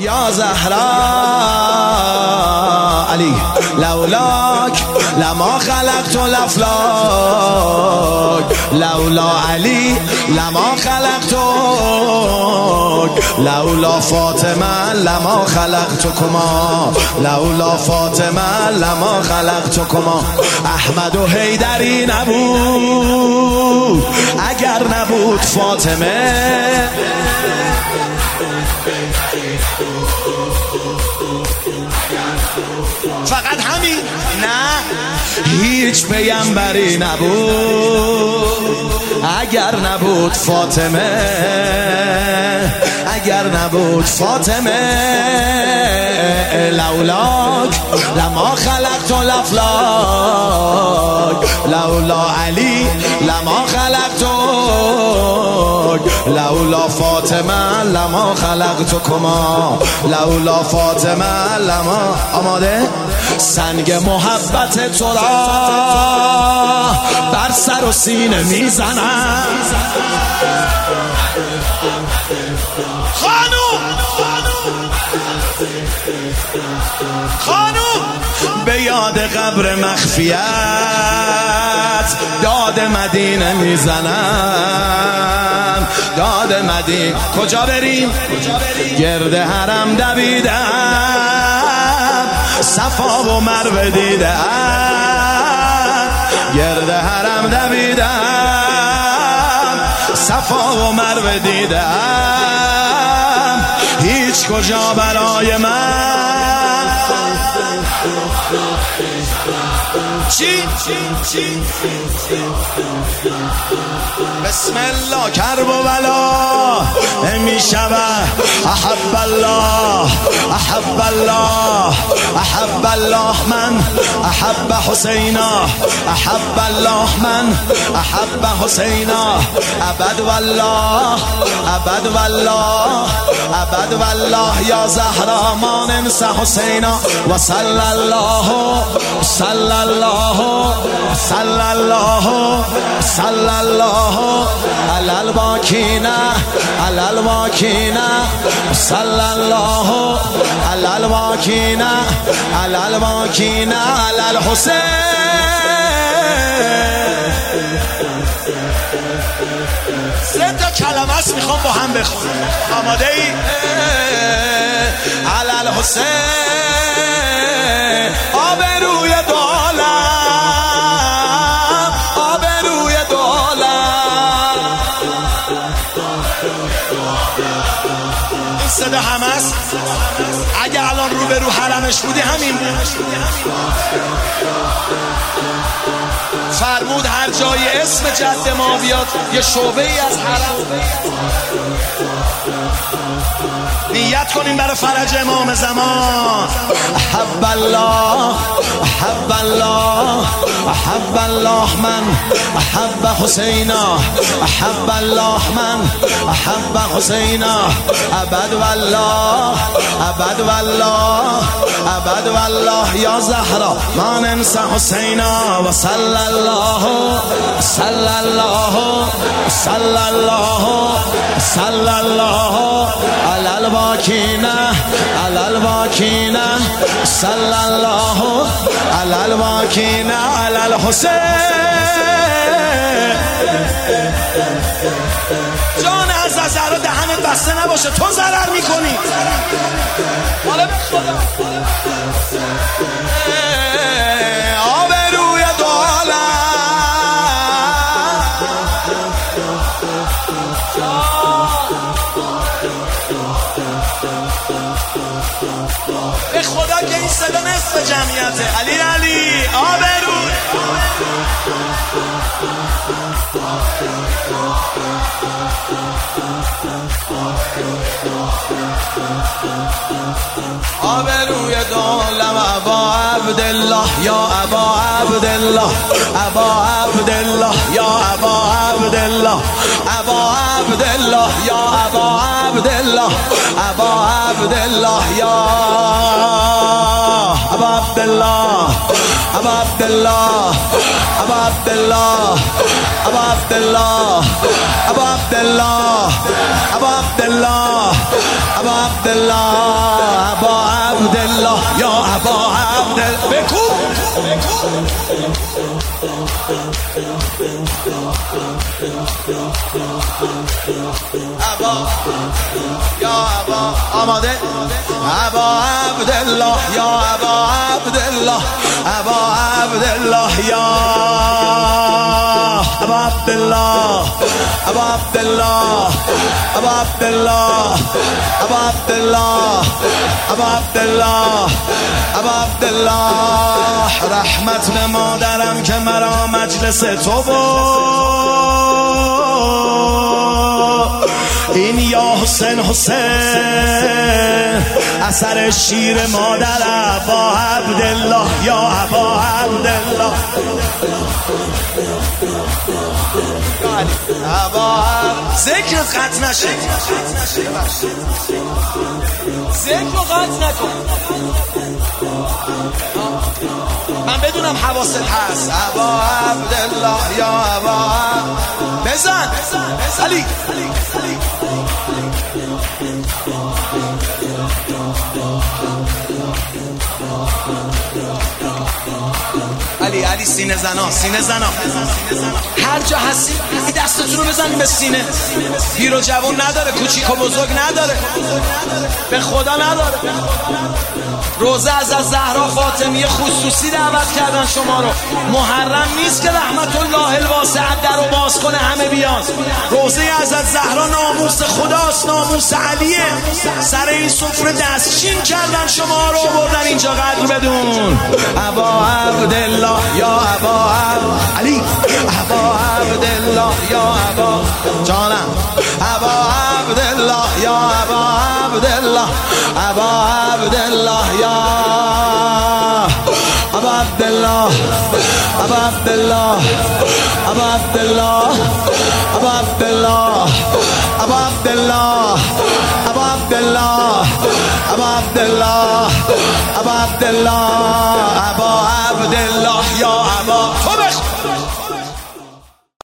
یا زهرا علی لولاک لما خلقت الافلاک لولا علی لما خلقتک لولا فاطمه لما خلقتکما لولا فاطمه لما خلقتکما احمد و حیدری نبود اگر نبود فاطمه فقط همین نه هیچ پیامبری نبود اگر نبود فاطمه اگر نبود فاطمه لولاک لما خلقت الافلاک لولا علی لما خلقتک لولا فاطمه لما خلقتکما لولا فاطمه لما آماده سنگ محبت تو را بر سر و سینه میزنم خانوم به یاد قبر مخفیت داد مدینه میزنم داد مدینه کجا بریم گرد حرم دویدم صفا و مروه دیدم گرد حرم دویدم صفا و مروه دیدم هیچ کجا برای من چی بسم الله کرب و بلا نمی شود احب الله احب الله احب الله من احب حسینا احب الله من احب حسینا ابد والله ابد والله ابد والله یا زهرا ما ننسى حسینا و صلی الله صلی الله صلی الله صلی الله علی الباکین علی الباکین صلی الله علی الباکین علی الباکین علی الحسین سه تا کلمه است میخوام با هم بخونم آماده ای؟ علی الحسین آبروی دولم آبروی دولم این صدا همه است اگه الان رو به رو حرمش بودی همین بود فرمود هر جای اسم جد ما بیاد یه شعبه ای از حرم نیت کنیم برای فرج امام زمان احب الله احب الله احب الله من احب حسینا احب الله من احب حسینا ابد والله ابد والله ابد والله یا زهرا ما ننسى حسینا و صلی الله صلی الله صلی الله صلی الله علی الباکین علی الباکین صلی الله علی الباکین علی الحسین جان از زهرا دهنت بسته نباشه تو ضرر میکنی حالا به خدا آبروی دولم به خدا که این صدا نصف جمعیته علی علی آبروی آبروی دولم ابا عبدالله یا ابا عبدالله ابا عبدالله یا ابا عبدالله ابا عبدالله یا ابا عبدالله ابا عبدالله یا ابا عبدالله ابا عبدالله ابا عبدالله ابا عبدالله ابا عبدالله ابا عبدالله ابا عبدالله ابا یا ابا آماده ابا عبدالله یا ابا عبدالله ابا عبدالله یا ابا عبدالله ابا عبدالله ابا عبدالله ابا عبدالله ابا عبدالله ابا عبدالله رحمت به مادرم که مرا مجلس تو این یا حسین حسین اثر شیر مادر ابا عبدالله یا ابا عبدالله ابا ذکر قطع نشه ذکر قطع نکن من بدونم حواست هست ابا عبدالله یا ابا بزن علی علی سینه زنا سینه زنا هر جا هستی دستتون رو بزنید به سینه پیر و جوان نداره کوچیک و بزرگ نداره به خدا نداره روزه از زهرا فاطمی خصوصی دعوت کردن شما رو محرم نیست که رحمت الله الواسعه در رو باز کنه همه بیان روزه از زهرا ناموس خداست ناموس علیه سر این سفره دستچین کردن شما رو بردن اینجا قدر بدون ابا عبدالله یا ابا علی ابا عبدالله یا ابا جانم ابا عبدالله یا ابا عبدالله ابا عبدالله یا ابا عبدالله ابا عبدالله ابا عبدالله ابا عبدالله ابا عبدالله ابا عبدالله ابا عبدالله ابا عبدالله ابا عبدالله یا ابا